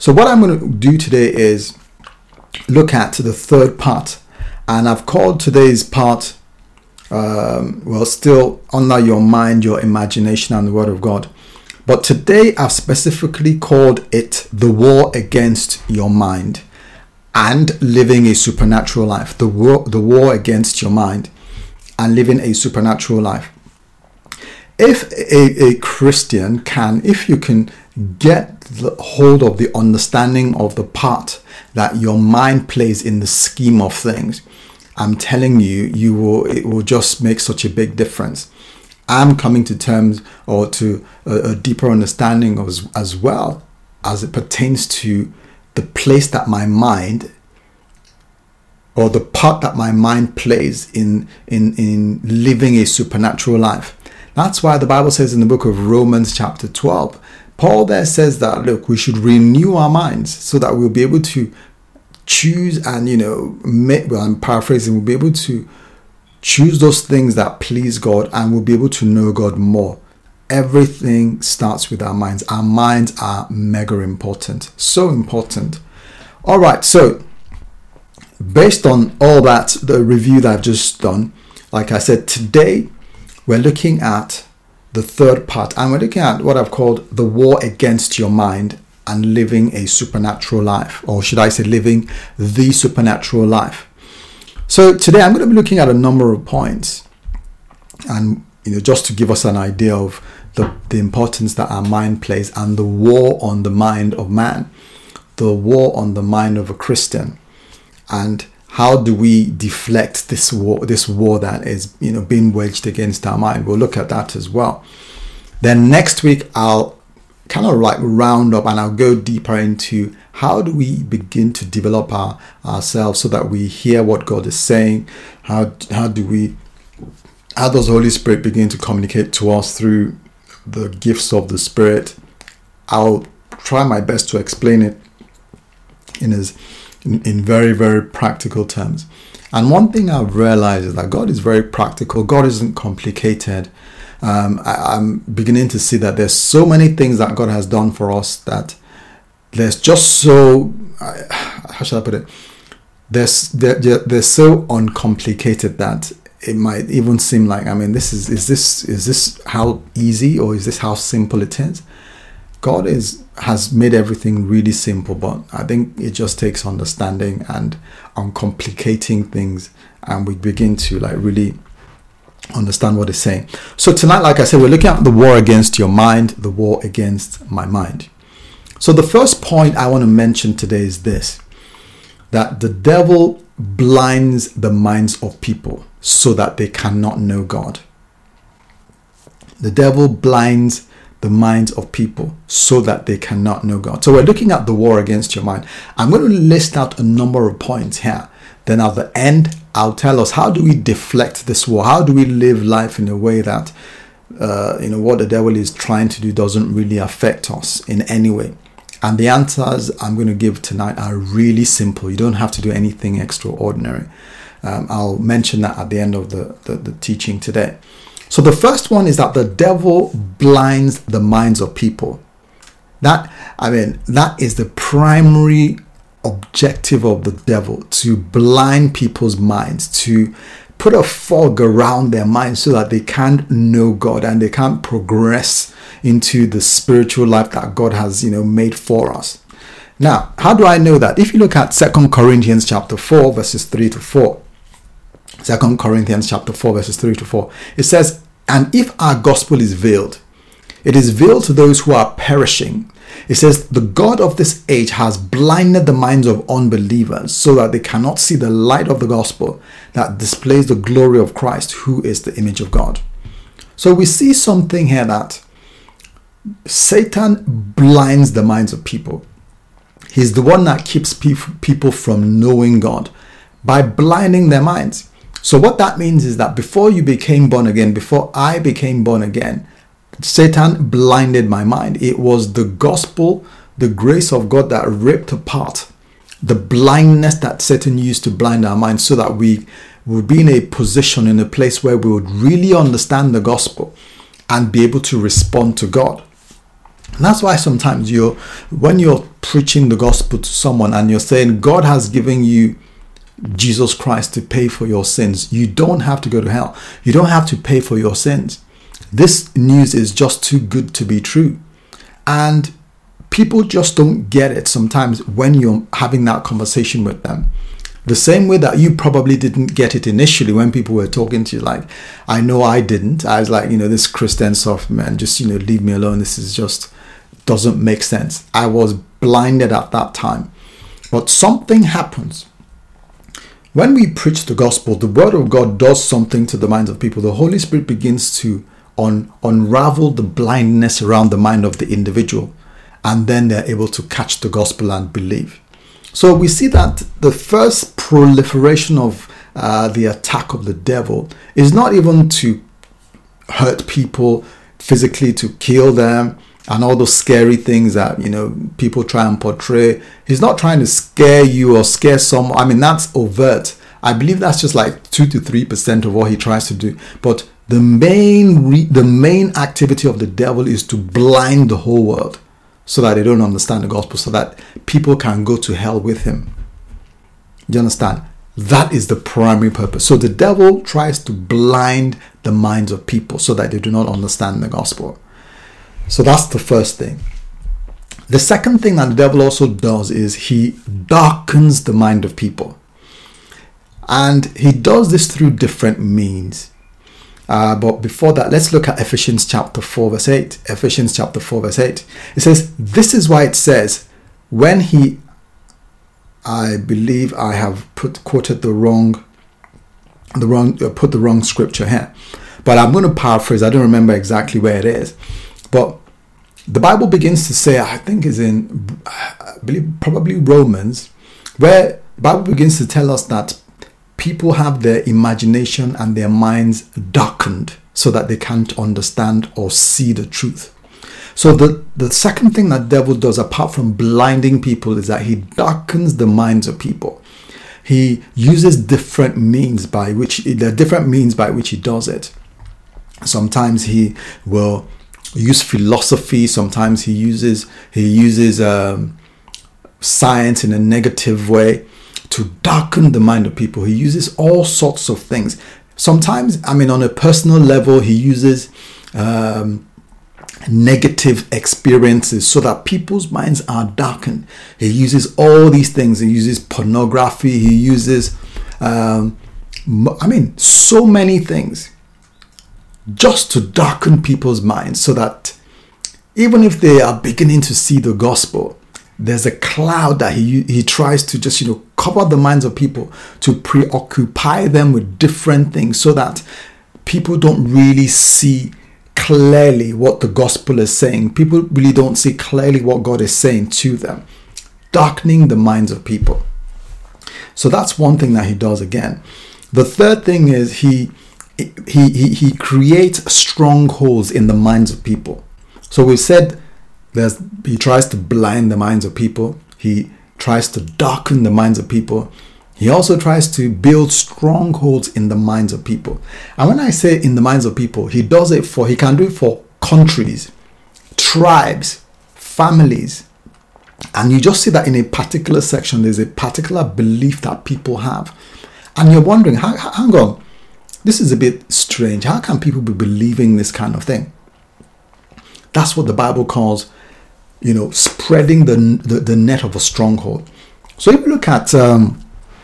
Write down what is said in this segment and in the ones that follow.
So what I'm going to do today is look at the third part, and I've called today's part still under your mind, your imagination, and the Word of God. But today I've specifically called it the war against your mind and living a supernatural life. The war against your mind and living a supernatural life. If a Christian if you can get the hold of the understanding of the part that your mind plays in the scheme of things, I'm telling you, it will just make such a big difference. I'm coming to terms or to a deeper understanding as well as it pertains to the place that my mind, or the part that my mind plays in living a supernatural life. That's why the Bible says in the book of Romans chapter 12, Paul there says that, look, we should renew our minds so that we'll be able to choose and, I'm paraphrasing, we'll be able to choose those things that please God, and we'll be able to know God more. Everything starts with our minds. Our minds are mega important. So important. All right. So based on all that, the review that I've just done, like I said, today we're looking at the third part, and we're looking at what I've called the war against your mind and living a supernatural life, or should I say living the supernatural life. So today I'm going to be looking at a number of points, and just to give us an idea of the importance that our mind plays and the war on the mind of man, the war on the mind of a Christian, and how do we deflect this war that is being waged against our mind. We'll look at that as well. Then next week I'll kind of round up and I'll go deeper into how do we begin to develop ourselves so that we hear what God is saying. How does the Holy Spirit begin to communicate to us through the gifts of the Spirit? I'll try my best to explain it in very, very practical terms. And one thing I've realized is that God is very practical. God isn't complicated. I'm beginning to see that there's so many things that God has done for us that there's just so, how should I put it? They're so uncomplicated that it might even seem like, is this how easy, or is this how simple it is? God has made everything really simple, but I think it just takes understanding and uncomplicating things, and we begin to really understand what it's saying. So tonight, like I said, we're looking at the war against your mind, the war against my mind. So the first point I want to mention today is this, that the devil blinds the minds of people so that they cannot know God. The devil blinds the minds of people so that they cannot know God. So we're looking at the war against your mind. I'm going to list out a number of points here. Then at the end, I'll tell us, how do we deflect this war? How do we live life in a way that, what the devil is trying to do doesn't really affect us in any way? And the answers I'm going to give tonight are really simple. You don't have to do anything extraordinary. I'll mention that at the end of the teaching today. So the first one is that the devil blinds the minds of people. That is the primary objective of the devil, to blind people's minds, to put a fog around their minds so that they can't know God and they can't progress into the spiritual life that God has, made for us. Now, how do I know that? If you look at 2 Corinthians chapter 4, verses 3 to 4. 2 Corinthians chapter 4, verses 3 to 4. It says, "And if our gospel is veiled, it is veiled to those who are perishing." It says, "The God of this age has blinded the minds of unbelievers so that they cannot see the light of the gospel that displays the glory of Christ, who is the image of God." So we see something here, that Satan blinds the minds of people. He's the one that keeps people from knowing God by blinding their minds. So what that means is that before you became born again, before I became born again, Satan blinded my mind. It was the gospel, the grace of God, that ripped apart the blindness that Satan used to blind our minds, so that we would be in a position, in a place where we would really understand the gospel and be able to respond to God. And that's why sometimes when you're preaching the gospel to someone and you're saying God has given you Jesus Christ to pay for your sins, you don't have to go to hell. You don't have to pay for your sins. This news is just too good to be true. And people just don't get it sometimes when you're having that conversation with them. The same way that you probably didn't get it initially when people were talking to you. Like, I know I didn't. I was like, this Christian stuff, man, just, leave me alone. This is just doesn't make sense. I was blinded at that time. But something happens. When we preach the gospel, the word of God does something to the minds of people. The Holy Spirit begins to unravel the blindness around the mind of the individual. And then they're able to catch the gospel and believe. So we see that the first proliferation of the attack of the devil is not even to hurt people physically, to kill them, and all those scary things that people try and portray. He's not trying to scare you or scare someone. I mean, that's overt. I believe that's just like 2 to 3% of what he tries to do. But the main activity of the devil is to blind the whole world, so that they don't understand the gospel, so that people can go to hell with him. You understand? That is the primary purpose. So the devil tries to blind the minds of people so that they do not understand the gospel. So that's the first thing. The second thing that the devil also does is he darkens the mind of people. And he does this through different means. But before that, let's look at Ephesians chapter 4 verse 8. Ephesians chapter 4 verse 8. It says, this is why it says, I believe I have put the wrong scripture here. But I'm going to paraphrase. I don't remember exactly where it is. But the Bible begins to say, I think is in, I believe probably Romans, where the Bible begins to tell us that people have their imagination and their minds darkened so that they can't understand or see the truth. So the second thing that the devil does, apart from blinding people, is that he darkens the minds of people. He uses different means by which he does it. Sometimes he will use philosophy. Sometimes he uses science in a negative way to darken the mind of people. He uses all sorts of things. Sometimes, on a personal level, he uses negative experiences so that people's minds are darkened. He uses all these things. He uses pornography. He uses, so many things just to darken people's minds so that even if they are beginning to see the gospel, there's a cloud that he tries to just cover the minds of people, to preoccupy them with different things so that people don't really see clearly what the gospel is saying. People really don't see clearly what God is saying to them, darkening the minds of people. So that's one thing that he does again. The third thing is he creates strongholds in the minds of people. So we've said he tries to blind the minds of people. He tries to darken the minds of people. He also tries to build strongholds in the minds of people. And when I say in the minds of people, he can do it for countries, tribes, families. And you just see that in a particular section, there's a particular belief that people have. And you're wondering, hang on, this is a bit strange. How can people be believing this kind of thing? That's what the Bible calls, spreading the net of a stronghold. So if you look at 2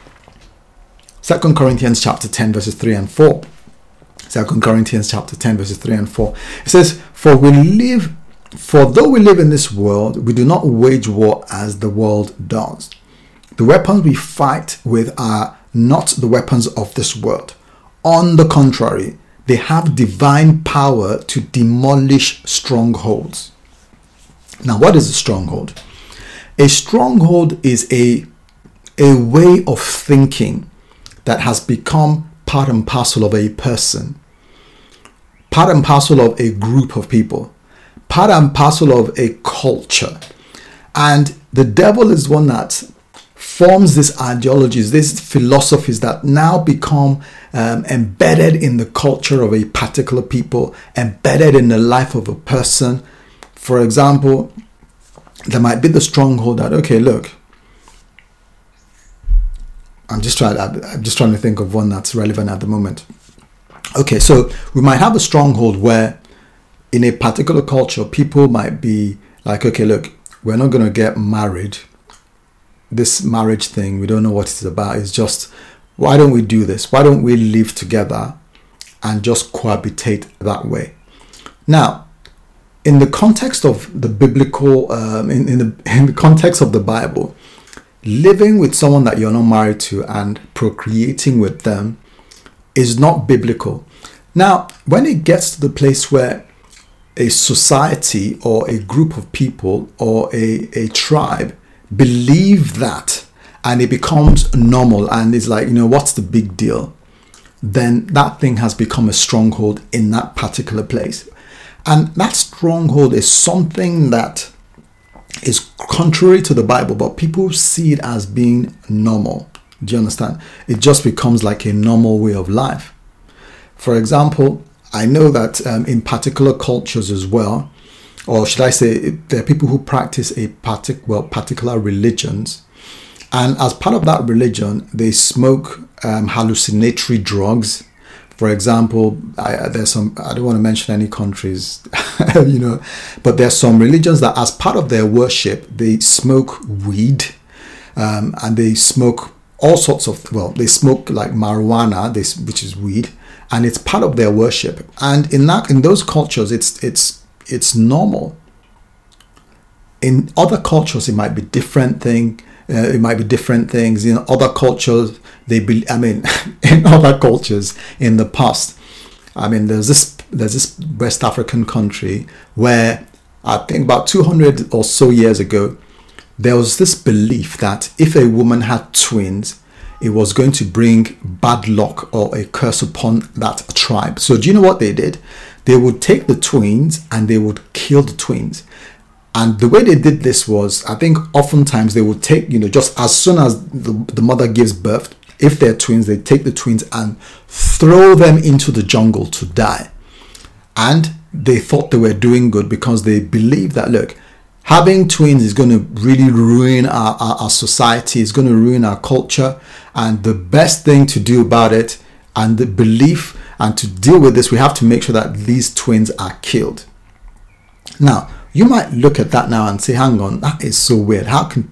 Corinthians chapter 10 verses 3 and 4. 2 Corinthians chapter 10 verses 3 and 4. It says, For though we live in this world, we do not wage war as the world does. The weapons we fight with are not the weapons of this world. On the contrary, they have divine power to demolish strongholds. Now, what is a stronghold? A stronghold is a way of thinking that has become part and parcel of a person, part and parcel of a group of people, part and parcel of a culture. And the devil is one that forms these ideologies, these philosophies that now become embedded in the culture of a particular people, embedded in the life of a person, For example, there might be the stronghold that, okay, look, I'm just trying to think of one that's relevant at the moment. Okay, so we might have a stronghold where in a particular culture, people might be like, okay, look, we're not going to get married. This marriage thing, we don't know what it's about. It's just, why don't we do this? Why don't we live together and just cohabitate that way? Now, in the context of the biblical, in the context of the Bible, living with someone that you're not married to and procreating with them is not biblical. Now, when it gets to the place where a society or a group of people or a tribe believe that and it becomes normal and it's like, what's the big deal? Then that thing has become a stronghold in that particular place. And that stronghold is something that is contrary to the Bible, but people see it as being normal. Do you understand? It just becomes like a normal way of life. For example, I know that in particular cultures as well, or should I say, there are people who practice particular religions, and as part of that religion, they smoke hallucinatory drugs. For example, there's some, I don't want to mention any countries, but there's some religions that as part of their worship, they smoke weed, and they smoke all sorts of, they smoke like marijuana, which is weed, and it's part of their worship. And in those cultures, it's normal. In other cultures, it might be different thing. It might be different things. Other cultures, in other cultures in the past, there's this West African country where I think about 200 or so years ago, there was this belief that if a woman had twins, it was going to bring bad luck or a curse upon that tribe. So do you know what they did? They would take the twins and they would kill the twins. And the way they did this was, I think oftentimes they would take, just as soon as the mother gives birth, if they're twins, they take the twins and throw them into the jungle to die. And they thought they were doing good because they believed that, look, having twins is going to really ruin our society, it's going to ruin our culture. And the best thing to do about it and the belief and to deal with this, we have to make sure that these twins are killed. Now, you might look at that now and say, hang on, that is so weird. How can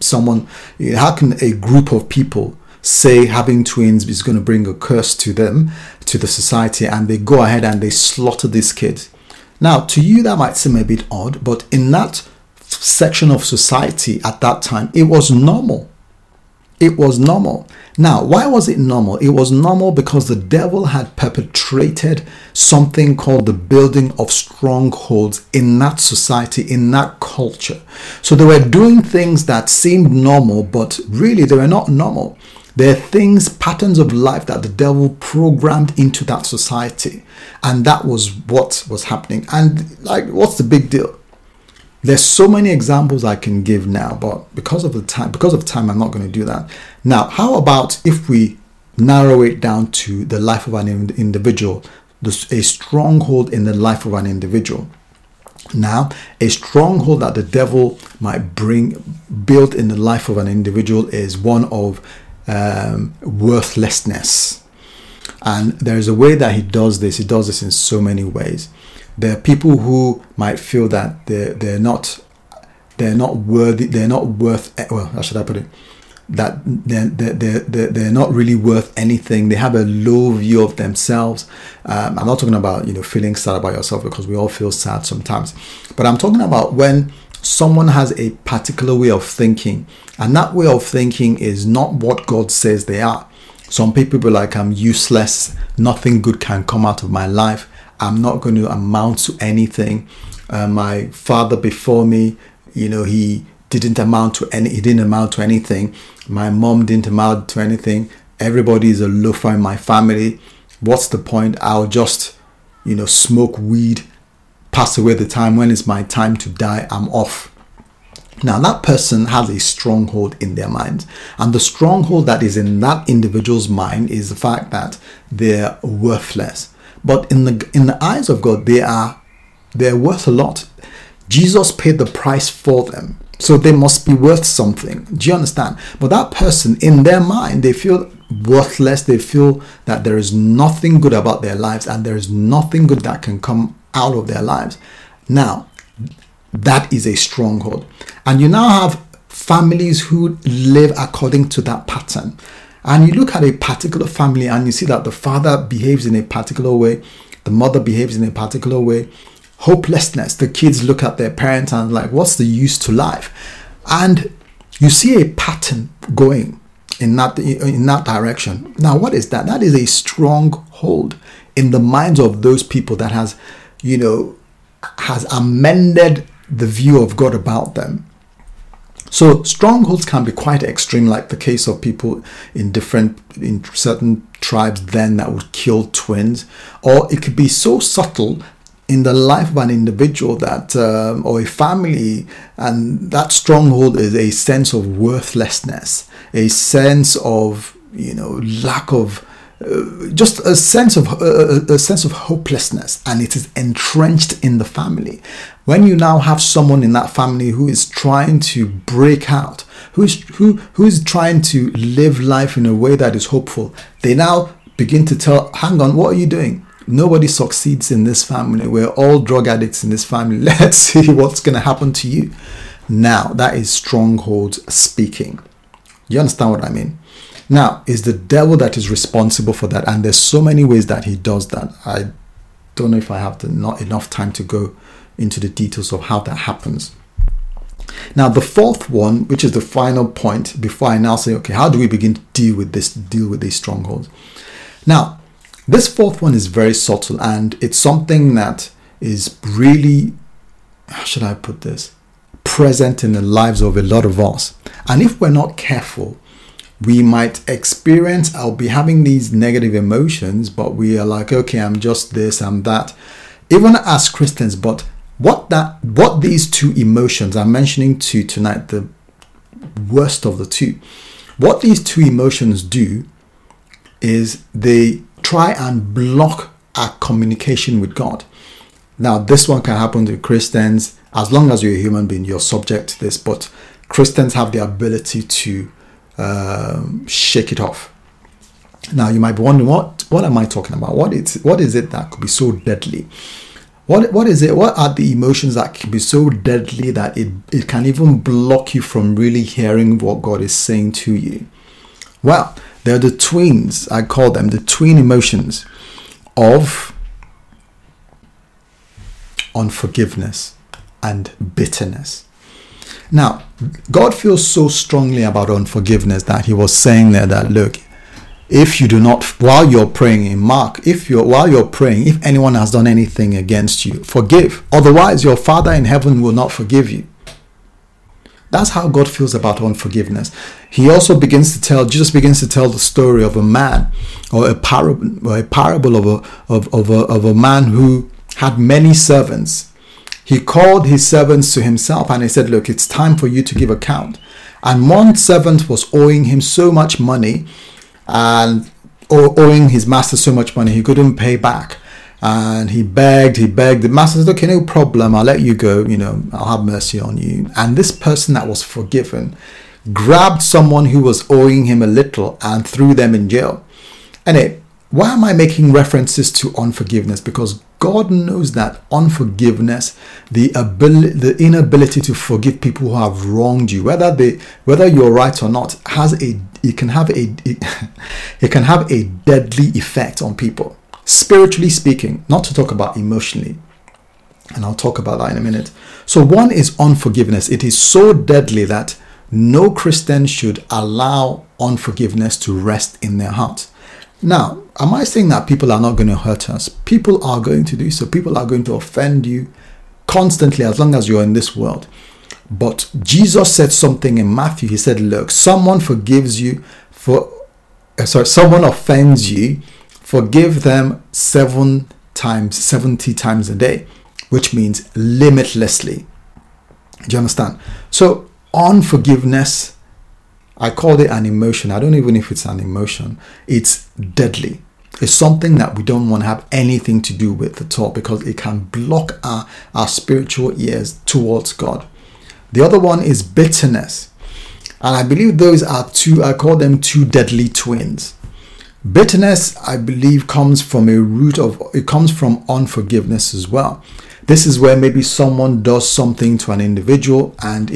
a group of people say having twins is going to bring a curse to them, to the society, and they go ahead and they slaughter these kids? Now, to you, that might seem a bit odd, but in that section of society at that time, it was normal. It was normal. Now, why was it normal? It was normal because the devil had perpetrated something called the building of strongholds in that society, in that culture. So they were doing things that seemed normal, but really they were not normal. There are things, patterns of life that the devil programmed into that society. And that was what was happening. And what's the big deal? There's so many examples I can give now, but because of time, I'm not going to do that. Now, how about if we narrow it down to the life of an individual, a stronghold in the life of an individual? Now, a stronghold that the devil might build in the life of an individual is one of worthlessness. And there's a way that he does this. He does this in so many ways. There are people who might feel that they're not worthy, they're not worth, well, how should I put it? That they're not really worth anything. They have a low view of themselves. I'm not talking about, feeling sad about yourself, because we all feel sad sometimes. But I'm talking about when someone has a particular way of thinking, and that way of thinking is not what God says they are. Some people be like, I'm useless. Nothing good can come out of my life. I'm not going to amount to anything. My father before me, he didn't amount to anything. My mom didn't amount to anything. Everybody is a loafer in my family. What's the point? I'll just, smoke weed, pass away the time. When it's my time to die, I'm off. Now, that person has a stronghold in their mind. And the stronghold that is in that individual's mind is the fact that they're worthless. But in the eyes of God, they're worth a lot. Jesus paid the price for them. So they must be worth something. Do you understand? But that person, in their mind, they feel worthless. They feel that there is nothing good about their lives and there is nothing good that can come out of their lives. Now, that is a stronghold. And you now have families who live according to that pattern. And you look at a particular family and you see that the father behaves in a particular way, the mother behaves in a particular way. Hopelessness. The kids look at their parents and like, what's the use to life? And you see a pattern going in that direction. Now, what is that? That is a stronghold in the minds of those people that has amended the view of God about them. So strongholds can be quite extreme, like the case of people in certain tribes then that would kill twins, or it could be so subtle in the life of an individual that or a family, and that stronghold is a sense of worthlessness, a sense of lack of just a sense of hopelessness, and it is entrenched in the family. When you now have someone in that family who is trying to break out, who is trying to live life in a way that is hopeful, they now begin to tell, hang on, what are you doing? Nobody succeeds in this family. We're all drug addicts in this family. Let's see what's going to happen to you. Now, that is strongholds speaking. You understand what I mean? Now, it's the devil that is responsible for that. And there's so many ways that he does that. I don't know if I have not enough time to go into the details of how that happens. Now, the fourth one, which is the final point before I now say, okay, how do we begin to deal with these strongholds? Now, this fourth one is very subtle, and it's something that is really, how should I put this, present in the lives of a lot of us. And if we're not careful, we might experience, I'll be having these negative emotions, but we are like, okay, I'm just this, I'm that, even as Christians. But what these two emotions, I'm mentioning two tonight, the worst of the two, what these two emotions do is they try and block our communication with God. Now, this one can happen to Christians. As long as you're a human being, you're subject to this, but Christians have the ability to shake it off. Now, you might be wondering, what am I talking about? What is it that could be so deadly? What is it? What are the emotions that can be so deadly that it can even block you from really hearing what God is saying to you? Well, they're the twins, I call them the twin emotions of unforgiveness and bitterness. Now, God feels so strongly about unforgiveness that he was saying there that, look, if you do not, while you're praying in Mark, while you're praying, if anyone has done anything against you, forgive. Otherwise, your Father in heaven will not forgive you. That's how God feels about unforgiveness. He also Jesus begins to tell the story of a man, or a parable of a man who had many servants. He called his servants to himself and he said, look, it's time for you to give account. And one servant was owing him so much money, and owing his master so much money, he couldn't pay back. And he begged. The master said, okay, no problem, I'll let you go, I'll have mercy on you. And this person that was forgiven grabbed someone who was owing him a little and threw them in jail. And why am I making references to unforgiveness? Because God knows that unforgiveness, the inability to forgive people who have wronged you, whether you're right or not, it can have a deadly effect on people. Spiritually speaking, not to talk about emotionally. And I'll talk about that in a minute. So one is unforgiveness. It is so deadly that no Christian should allow unforgiveness to rest in their heart. Now, am I saying that people are not going to hurt us? People are going to do so. People are going to offend you constantly as long as you're in this world. But Jesus said something in Matthew. He said, look, someone offends you, forgive them 70 times a day, which means limitlessly. Do you understand? So unforgiveness, I called it an emotion. I don't even know if it's an emotion. It's deadly. is something that we don't want to have anything to do with at all, because it can block our spiritual ears towards God. The other one is bitterness. And I believe those are two, I call them two deadly twins. Bitterness, I believe, comes from it comes from unforgiveness as well. This is where maybe someone does something to an individual and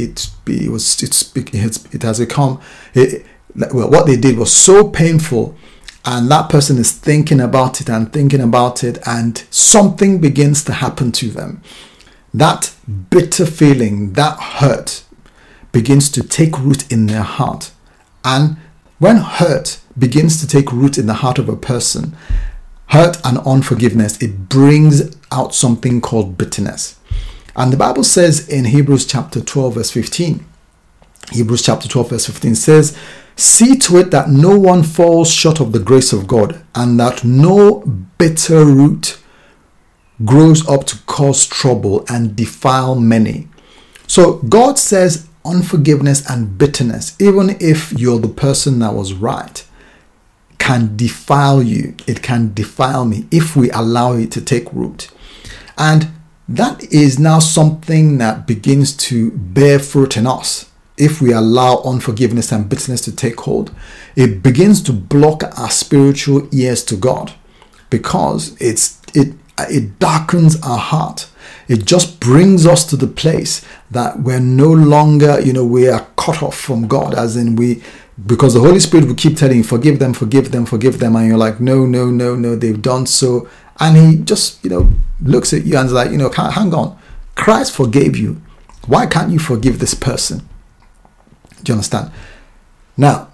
what they did was so painful, and that person is thinking about it, and something begins to happen to them. That bitter feeling, that hurt, begins to take root in their heart. And when hurt begins to take root in the heart of a person, hurt and unforgiveness, it brings out something called bitterness. And the Bible says in Hebrews chapter 12 verse 15, Hebrews chapter 12 verse 15 says, "See to it that no one falls short of the grace of God, and that no bitter root grows up to cause trouble and defile many." So God says unforgiveness and bitterness, even if you're the person that was right, can defile you. It can defile me if we allow it to take root. And that is now something that begins to bear fruit in us. If we allow unforgiveness and bitterness to take hold, it begins to block our spiritual ears to God, because it darkens our heart. It just brings us to the place that we're no longer, we are cut off from God, as in because the Holy Spirit will keep telling you, forgive them, and you're like, no, they've done so. And he just, looks at you and is like, hang on, Christ forgave you. Why can't you forgive this person? Do you understand? Now,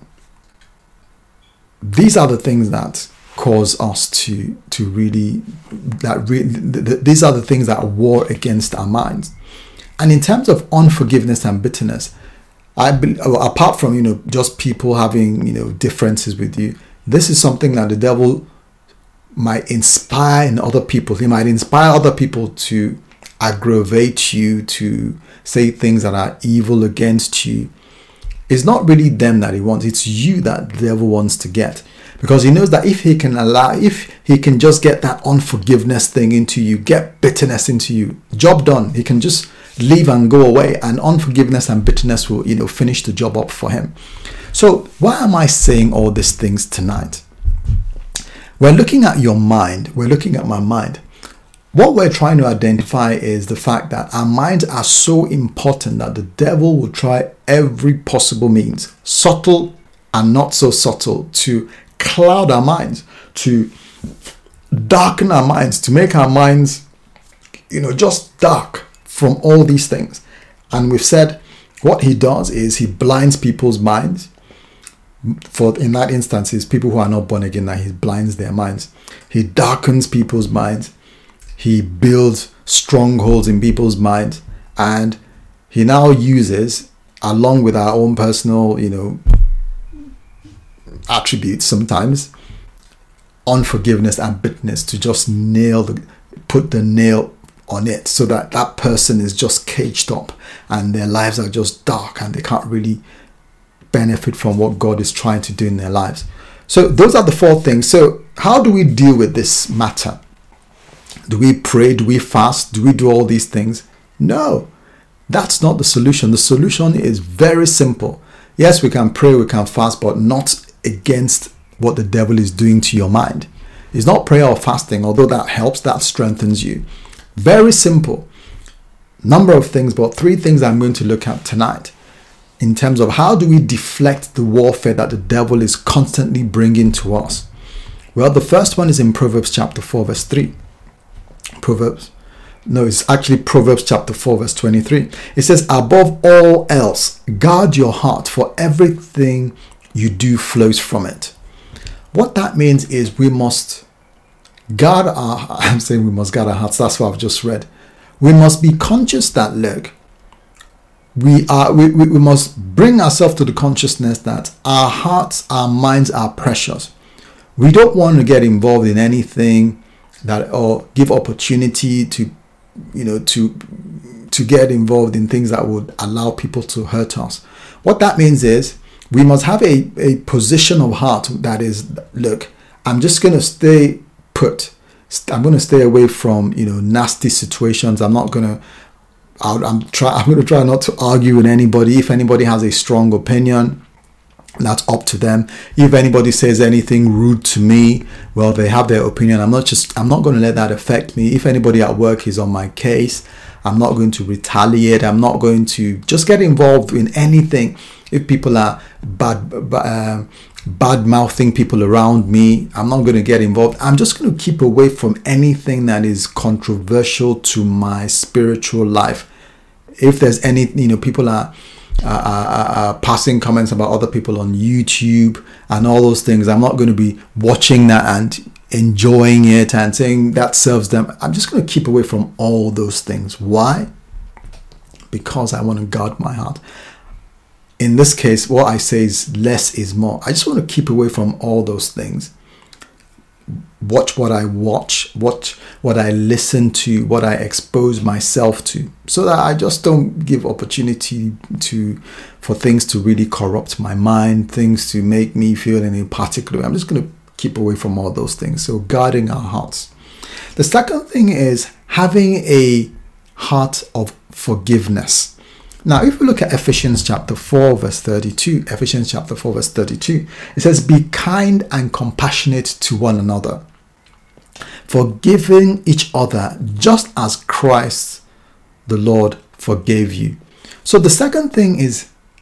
these are the things that cause us to really, these are the things that war against our minds. And in terms of unforgiveness and bitterness, apart from, just people having, differences with you, this is something that the devil might inspire in other people. He might inspire other people to aggravate you, to say things that are evil against you. It's not really them that he wants. It's you that the devil wants to get. Because he knows that if he can just get that unforgiveness thing into you, get bitterness into you, job done. He can just leave and go away, and unforgiveness and bitterness will, finish the job up for him. So why am I saying all these things tonight? We're looking at your mind. We're looking at my mind. What we're trying to identify is the fact that our minds are so important that the devil will try every possible means, subtle and not so subtle, to cloud our minds, to darken our minds, to make our minds, just dark from all these things. And we've said what he does is he blinds people's minds. In that instance, it's people who are not born again, that he blinds their minds. He darkens people's minds. He builds strongholds in people's minds, and he now uses, along with our own personal, attributes sometimes, unforgiveness and bitterness, to just put the nail on it, so that that person is just caged up and their lives are just dark and they can't really benefit from what God is trying to do in their lives. So those are the four things. So how do we deal with this matter? Do we pray? Do we fast? Do we do all these things? No, that's not the solution. The solution is very simple. Yes, we can pray, we can fast, but not against what the devil is doing to your mind. It's not prayer or fasting, although that helps, that strengthens you. Very simple. Number of things, but 3 things I'm going to look at tonight in terms of how do we deflect the warfare that the devil is constantly bringing to us. Well, the first one is in Proverbs chapter 4 verse 3. It's actually Proverbs chapter 4 verse 23. It says, "Above all else, guard your heart, for everything you do flows from it." What that means is we must guard our hearts. That's what I've just read. We must be conscious that, look, we must bring ourselves to the consciousness that our hearts, our minds are precious. We don't want to get involved in anything or give opportunity to get involved in things that would allow people to hurt us. What that means is we must have a position of heart that is, look, I'm just going to stay put. I'm going to stay away from, nasty situations. I'm not going to, I'm going to try not to argue with anybody. If anybody has a strong opinion, that's up to them. If anybody says anything rude to me, well, they have their opinion. I'm not going to let that affect me. If anybody at work is on my case, I'm not going to retaliate. I'm not going to just get involved in anything. If people are bad mouthing people around me, I'm not going to get involved. I'm just going to keep away from anything that is controversial to my spiritual life. If there's any, people are passing comments about other people on YouTube and all those things, I'm not going to be watching that and enjoying it and saying that serves them. I'm just going to keep away from all those things. Why? Because I want to guard my heart. In this case, what I say is less is more. I just want to keep away from all those things. Watch what I watch, what I listen to, what I expose myself to, so that I just don't give opportunity for things to really corrupt my mind, things to make me feel in a particular way. I'm just going to keep away from all those things. So guarding our hearts. The second thing is having a heart of forgiveness. Now, if we look at Ephesians chapter 4, verse 32, Ephesians chapter 4, verse 32, it says, "Be kind and compassionate to one another, forgiving each other, just as Christ the Lord forgave you." So the second thing is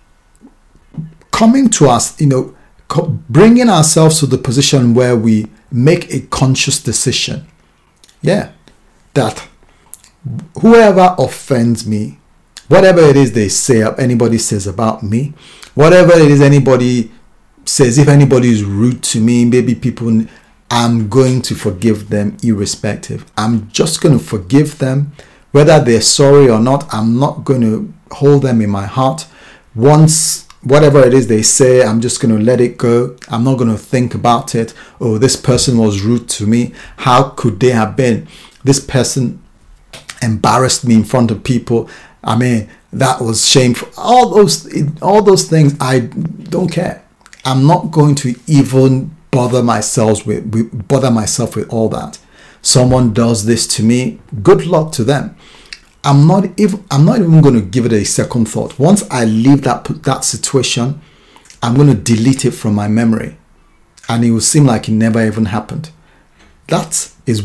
coming to us, bringing ourselves to the position where we make a conscious decision. Yeah, that whoever offends me, whatever it is they say, anybody says about me, whatever it is anybody says, if anybody is rude to me, maybe people, I'm going to forgive them irrespective. I'm just going to forgive them, whether they're sorry or not. I'm not going to hold them in my heart. Once, whatever it is they say, I'm just going to let it go. I'm not going to think about it. Oh, this person was rude to me. How could they have been? This person embarrassed me in front of people. I mean, that was shameful. All those things, I don't care. I'm not going to even bother myself with all that. Someone does this to me, good luck to them. I'm not even going to give it a second thought. Once I leave that situation, I'm going to delete it from my memory, and it will seem like it never even happened. That is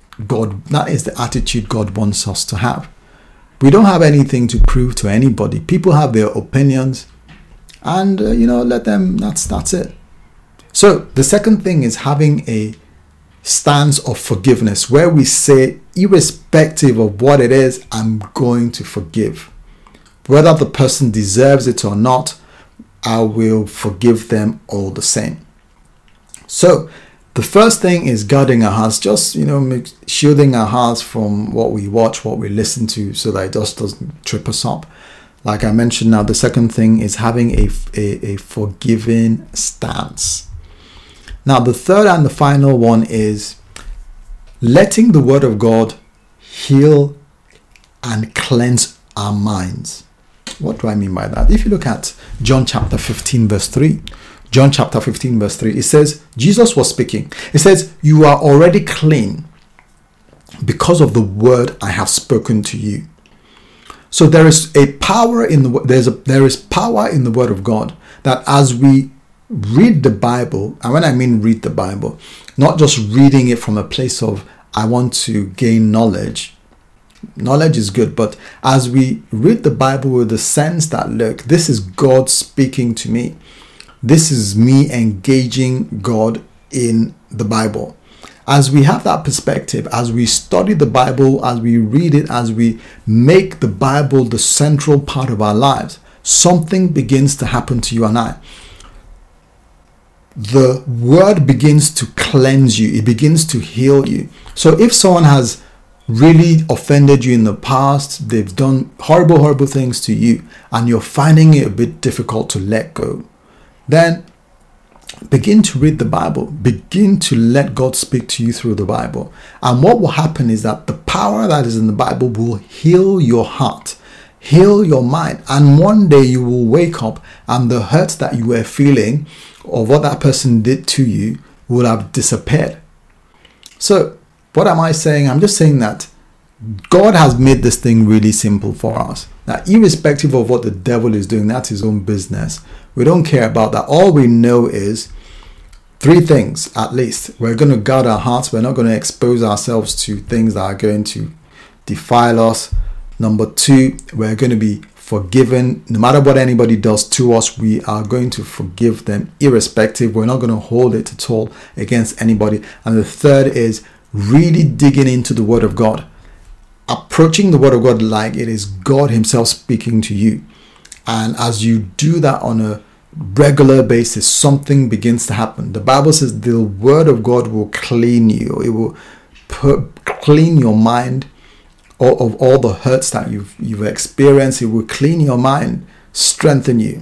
the attitude God wants us to have. We don't have anything to prove to anybody. People have their opinions, and let them. That's it. So the second thing is having a stance of forgiveness, where we say, irrespective of what it is, I'm going to forgive. Whether the person deserves it or not, I will forgive them all the same. So the first thing is guarding our hearts, just shielding our hearts from what we watch, what we listen to, so that it just doesn't trip us up. Like I mentioned, now the second thing is having a forgiving stance. Now the third and the final one is letting the Word of God heal and cleanse our minds. What do I mean by that? If you look at John chapter 15 verse 3, it says, Jesus was speaking. It says, "You are already clean because of the word I have spoken to you." So there is a power in there is power in the Word of God, that as we read the Bible, and when I mean read the Bible, not just reading it from a place of I want to gain knowledge. Knowledge is good, but as we read the Bible with the sense that, look, this is God speaking to me. This is me engaging God in the Bible. As we have that perspective, as we study the Bible, as we read it, as we make the Bible the central part of our lives, something begins to happen to you and I. The Word begins to cleanse you. It begins to heal you. So if someone has really offended you in the past, they've done horrible things to you, and you're finding it a bit difficult to let go, then begin to read the Bible. Begin to let God speak to you through the Bible. And what will happen is that the power that is in the Bible will heal your heart, heal your mind. And one day you will wake up, and the hurt that you were feeling of what that person did to you, would have disappeared. So what am I saying? I'm just saying that God has made this thing really simple for us. Now, irrespective of what the devil is doing, that's his own business. We don't care about that. All we know is three things, at least. We're going to guard our hearts. We're not going to expose ourselves to things that are going to defile us. Number two, we're going to be forgiven. No matter what anybody does to us, we are going to forgive them irrespective. We're not going to hold it at all against anybody. And the third is really digging into the Word of God. Approaching the Word of God like it is God Himself speaking to you. And as you do that on a regular basis, something begins to happen. The Bible says the Word of God will clean you. It will clean your mind of all the hurts that you've experienced. It will clean your mind, strengthen you.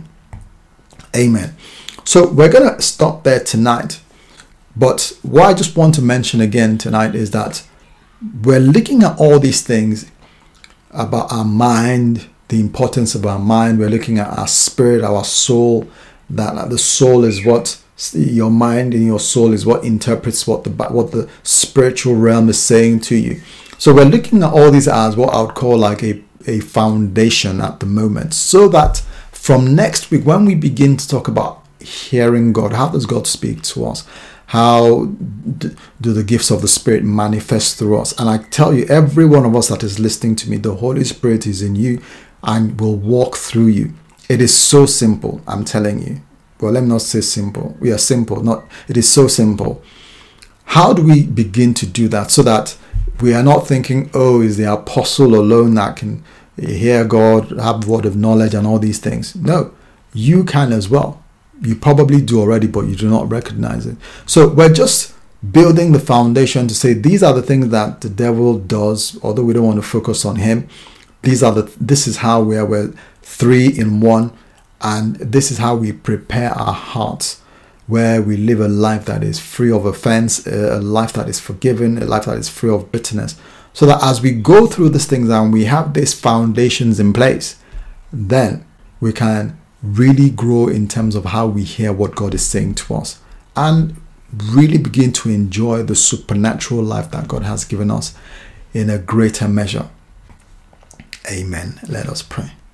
Amen. So we're going to stop there tonight. But what I just want to mention again tonight is that we're looking at all these things about our mind, the importance of our mind. We're looking at our spirit, our soul, that the soul is what your mind and your soul is what interprets what the spiritual realm is saying to you. So we're looking at all these as what I would call like a foundation at the moment, so that from next week, when we begin to talk about hearing God, how does God speak to us? How do the gifts of the Spirit manifest through us? And I tell you, every one of us that is listening to me, the Holy Spirit is in you and will walk through you. It is so simple, I'm telling you. Well, let me not say simple. We are simple. It is so simple. How do we begin to do that so that we are not thinking, oh, is the apostle alone that can hear God, have word of knowledge and all these things? No, you can as well. You probably do already, but you do not recognize it. So we're just building the foundation to say these are the things that the devil does, although we don't want to focus on him. This is how we're three in one, and this is how we prepare our hearts, where we live a life that is free of offense, a life that is forgiven, a life that is free of bitterness. So that as we go through these things and we have these foundations in place, then we can really grow in terms of how we hear what God is saying to us and really begin to enjoy the supernatural life that God has given us in a greater measure. Amen. Let us pray.